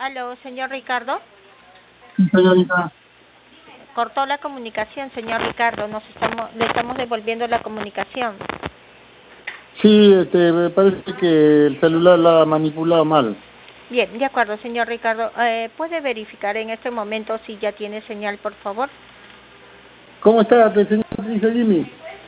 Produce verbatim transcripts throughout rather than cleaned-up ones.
Aló, señor Ricardo. Sí, señorita. Cortó la comunicación, señor Ricardo. Nos estamos, le estamos devolviendo la comunicación. Sí, este, me parece que el celular la ha manipulado mal. Bien, de acuerdo, señor Ricardo. Eh, ¿Puede verificar en este momento si ya tiene señal, por favor? ¿Cómo está, señor Jimmy?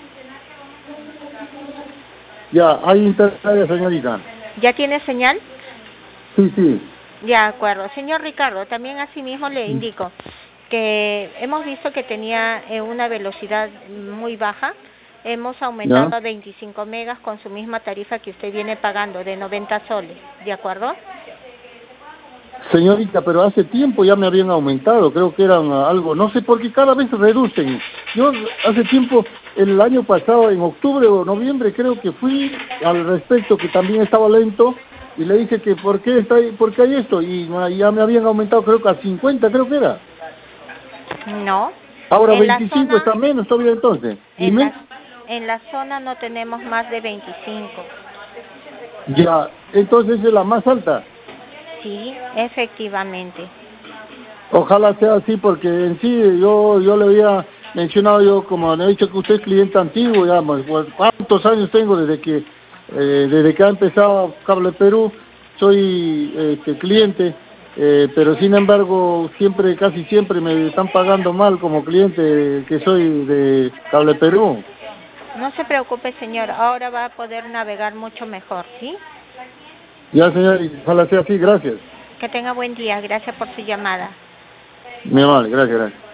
Ya, hay internet, señorita. ¿Ya tiene señal? Sí, sí. De acuerdo. Señor Ricardo, también asimismo le indico que hemos visto que tenía eh, una velocidad muy baja. Hemos aumentado Ya. a veinticinco megas con su misma tarifa que usted viene pagando de noventa soles. ¿De acuerdo? Señorita, pero hace tiempo ya me habían aumentado, creo que eran ah, algo, no sé por qué cada vez reducen. Yo hace tiempo, el año pasado, en octubre o noviembre, creo que fui al respecto, que también estaba lento, y le dije que por qué está ahí, por qué hay esto, y ah, ya me habían aumentado, creo que a cincuenta, creo que era. No. Ahora En la veinticinco zona, está menos todavía entonces. en la, Dime. en la zona no tenemos más de veinticinco. Ya, entonces es la más alta. Sí, efectivamente. Ojalá sea así, porque en sí yo yo le había mencionado, yo como le he dicho que usted es cliente antiguo, ya, pues, pues, ¿cuántos años tengo desde que eh, desde que ha empezado Cable Perú? Soy este, cliente, eh, pero sin embargo siempre, casi siempre me están pagando mal como cliente que soy de Cable Perú. No se preocupe, señor. Ahora va a poder navegar mucho mejor, ¿sí? Ya, señor, y ojalá sea así, gracias. Que tenga buen día. Gracias por su llamada. Mi amable, gracias, gracias.